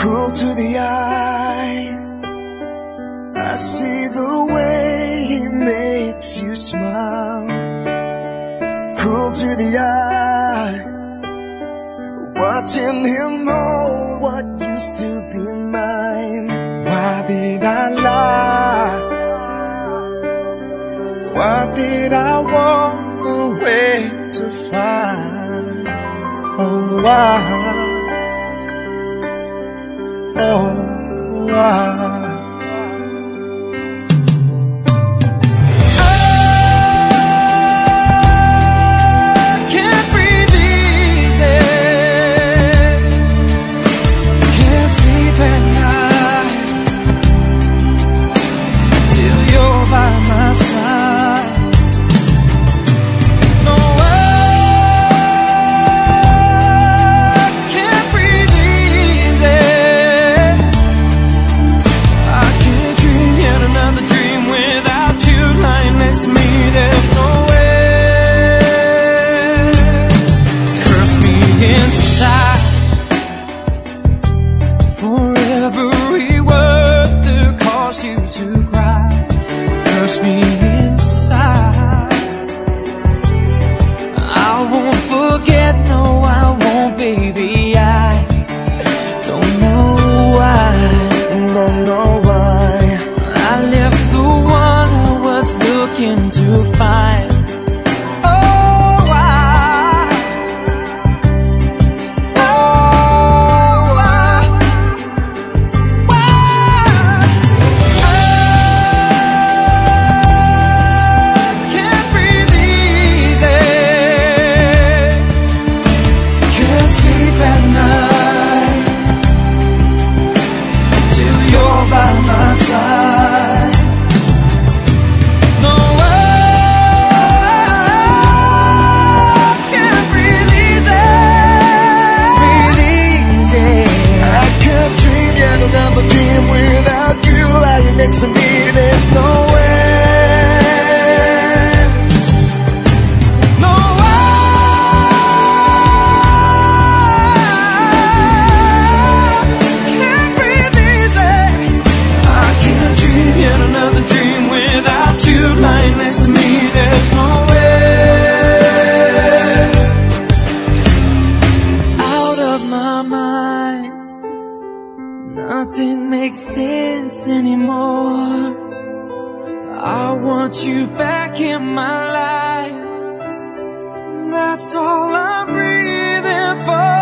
Cruel to the eye, I see the way he makes you smile. Cruel to the eye, watching him know what used to be mine. Why did I lie? Why did I walk away to find? Oh, why? Oh, why? Every word that caused you to cry hurts me inside. I won't forget, no I won't, baby. I don't know why, don't know why I left the one I was looking to find. Without you lying next to me, there's no way. No way. Can't breathe easy. I can't dream yet another dream without you lying next to me. There's no way. Out of my mind, nothing makes sense anymore. I want you back in my life. That's all I'm breathing for.